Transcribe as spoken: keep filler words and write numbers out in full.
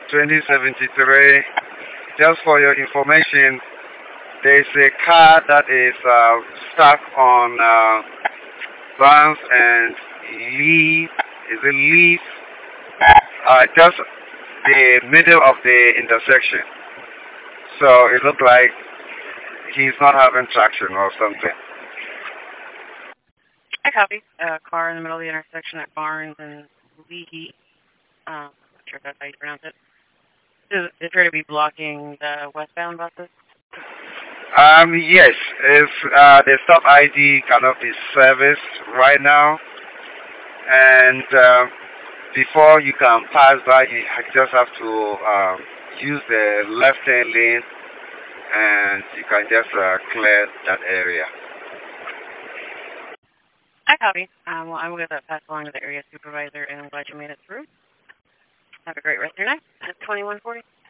twenty seventy-three. Just for your information, there's a car that is uh, stuck on uh, Vance and Lee. Is it Lee? Uh, just the middle of the intersection. So it looked like he's not having traction or something. I copy. Uh, car in the middle of the intersection at Barnes and Leahy. Um, not sure if that's how you pronounce it. Is it appear to be blocking the westbound buses? Um, yes, if uh, the stop I D cannot be serviced right now, and uh, before you can pass by, you just have to um, use the left-hand lane, and you can just uh, clear that area. I copy. Um, well, I will get that passed along to the area supervisor, and I'm glad you made it through. Have a great rest of your night. It's twenty-one forty.